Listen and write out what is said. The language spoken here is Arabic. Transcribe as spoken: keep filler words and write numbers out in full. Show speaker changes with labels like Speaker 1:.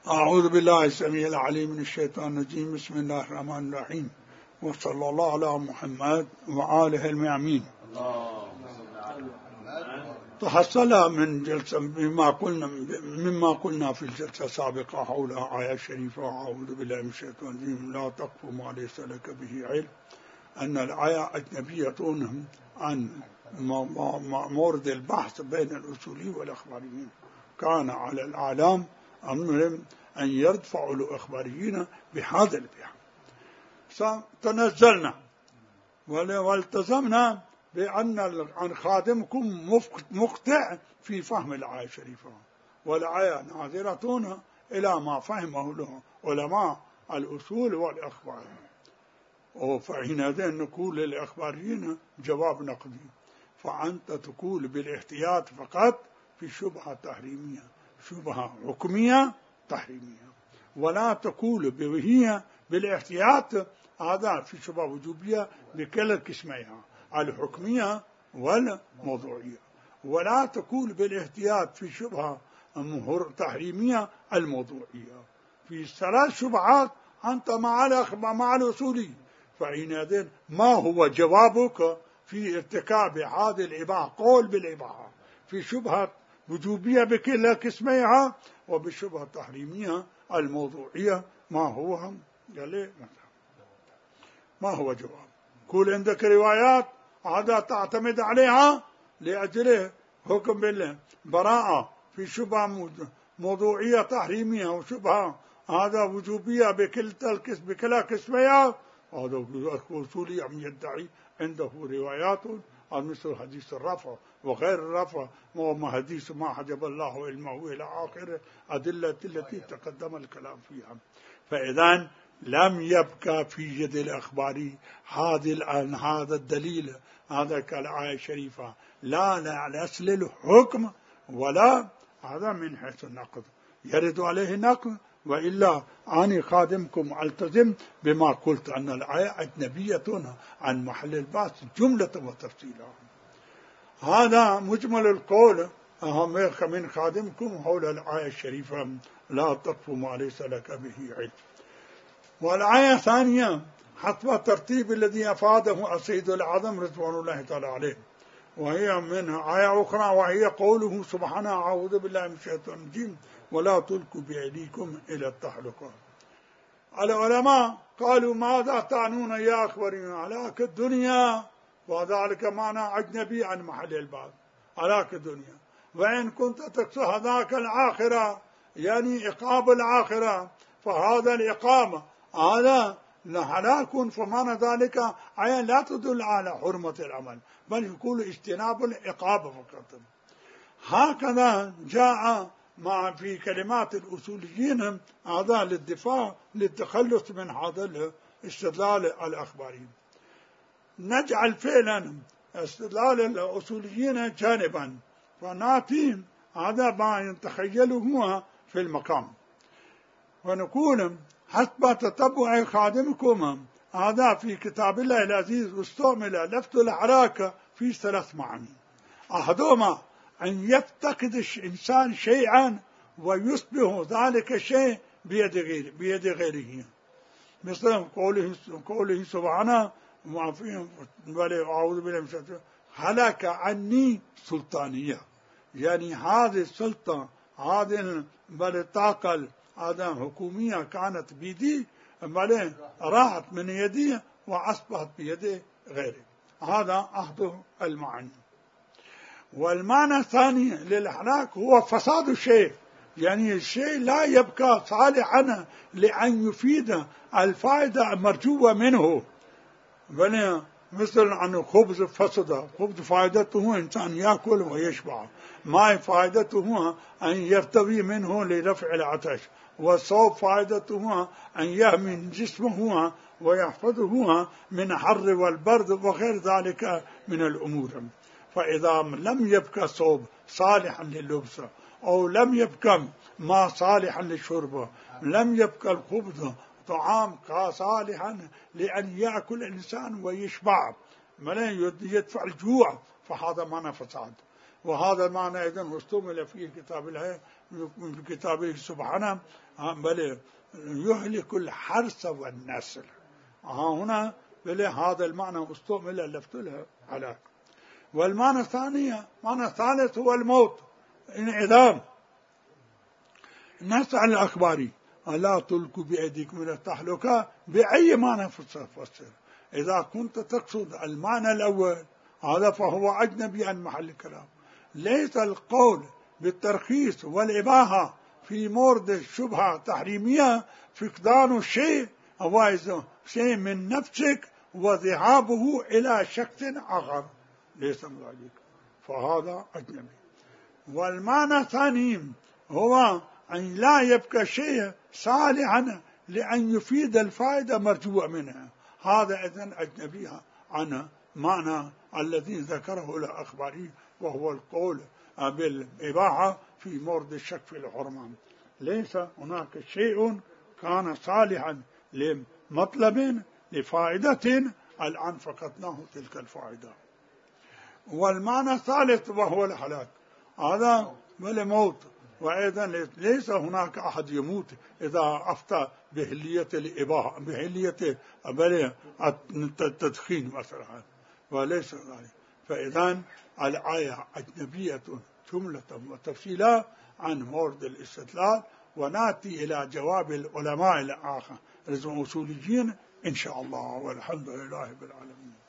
Speaker 1: أعوذ بالله السميع العليم من الشيطان الرجيم. بسم الله الرحمن الرحيم، وصلى الله على محمد وآله الميامين. تحصل من جلسة بما قلنا مما قلنا في الجلسة السابقة حول آية شريفة أعوذ بالله من الشيطان الرجيم لا تقف ما ليس لك به علم، أن الآية أجنبية عن مورد البحث بين الأصولي والأخباريين. كان على الإعلام أمرهم أن يدفعوا الأخباريين بهذا البحث. فتنزلنا والتزمنا بأن عن خادمكم مقطع في فهم الآية الشريفة، والآية ناظرة إلى ما فهمه له علماء الأصول والأخبار. فحينئذ نقول للأخباريين جواب نقدي، فأنت تقول بالاحتياط فقط في شبهة تحريمية، شبهة حكمية تحريمية، ولا تقول بوهية بالاحتياط هذا في شبهة وجوبية بكل قسميها الحكمية والموضوعية، ولا تقول بالاحتياط في شبهة تحريمية الموضوعية. في ثلاث شبهات أنت مع مع الأصولي. فحينئذ ما هو جوابك في ارتكاب هذه الإباحة؟ قول بالإباحة في شبهة وجوبية بكل قسميها وبشبهة تحريمية الموضوعية، ما هو؟ قال لي ما هو جواب؟ كل عندك روايات هذا تعتمد عليها لأجل حكم بالبراءة في شبهة موضوعية تحريمية وشبهة هذا وجوبية بكل تلكس بكلا قسميها. هذا الأصولي عم يدعي عنده روايات مثل حديث الرفع وغير الرفع وما حديث ما حجب الله علمه إلى آخر أدلة التي تقدم الكلام فيها. فإذا لم يبقى في يد الأخباري هذا هذا الدليل هذا كالآية الشريفة لا لأصل الحكم ولا هذا من حيث النقد يرد عليه نقد، وإلا أنا خادمكم ألتزم بما قلت أن الآية أجنبية عن محل البحث جملة وتفصيلا. هذا مجمل القول أهم من خادمكم حول الآية الشريفة لا تقف ما ليس لك به علم. والآية الثانية حسب الترتيب الذي أفاده السيد الأعظم رضوان الله تعالى عليه، وهي من آية أخرى وهي قوله سبحانه أعوذ بالله من الشيطان الرجيم ولا تلقوا بأيديكم إلى التهلكة. العلماء قالوا ماذا تعنون يا أخبارين؟ هلاك الدنيا، وذلك معنى أجنبي عن محل البعض هلاك الدنيا. وإن كنت تقصد هذاك الآخرة يعني إقاب الآخرة، فهذا الإقامة هذا هلاك، فمعنى ذلك آية لا تدل على حرمة العمل بل يقول اجتناب الإقاب فقط. هكذا جاء مع في كلمات الأصوليين هذا للدفاع للتخلص من هذا الاستدلال الأخباري. نجعل فعلا استدلال الأصوليين جانبا ونأتي هذا ما يتخيله هو في المقام، ونقول حسب تتبع خادمكم هذا في كتاب الله العزيز استعمل لفظ الحراك في ثلاث معاني. أحدهما أن يفتقد الإنسان شيئا ويصبح ذلك الشيء بيد غيره بيد غيره، مثل قوله قوله سبحانه أعوذ بالله من الشيطان هلك عني سلطانية، يعني هذه السلطة هذه الطاقة هذا حكومية كانت بيدي بل راحت من يدي وأصبحت بيد غيري. هذا أحد المعاني. والمعنى الثاني للهلاك هو فساد الشيء، يعني الشيء لا يبقى صالحا لأن يفيد الفائدة المرجوة منه، بل مثل أن خبز فسد، خبز فائدته إنسان يأكل ويشبع، ما فائدته أن يرتوي منه لرفع العطش، والصوب فائدته أن يحمي جسمه ويحفظه من الحر والبرد وغير ذلك من الأمور. فإذا لم يبقى صوب صالحا لللبس أو لم يبقى ما صالحا للشرب، لم يبقى الخبز طعام صالحا لأن يأكل الإنسان ويشبع من يدفع الجوع، فهذا معنى فساد. وهذا المعنى أيضا استعمل في كتاب الله في كتابه سبحانه بل يهلك الحرث والنسل. هنا بل هذا المعنى استعمل اللفظ لها هلاك. والمعنى الثاني معنى الثالث هو الموت، انعدام. نسأل الأخباري ألا تلقوا بأيديكم إلى التهلكة بأي معنى فسر. إذا كنت تقصد المعنى الأول هذا فهو أجنبي عن محل الكلام. ليس القول بالترخيص والإباحة في مورد الشبهة التحريمية فقدان الشيء أو شيء من نفسك وذهابه إلى شخص آخر، ليس ذلك، فهذا أجنبي. والمعنى الثاني هو أن لا يبقى شيء صالحا لأن يفيد الفائدة مرجوة منها، هذا إذن أجنبي عن معنى الذي ذكره الأخباري وهو القول بالإباحة في مورد الشك في الحرمان. ليس هناك شيء كان صالحا لمطلب لفائدة الآن فقدناه تلك الفائدة. والمعنى الثالث وهو الهلاك، هذا والموت. وأيضا ليس هناك أحد يموت إذا أفتى بهلية الإباحة، بهلية التدخين مثلا، وليس ذلك. فإذا الآية أجنبية جملة وتفصيلا عن مورد الاستدلال، ونأتي إلى جواب العلماء الآخر الأصوليين إن شاء الله، والحمد لله رب العالمين.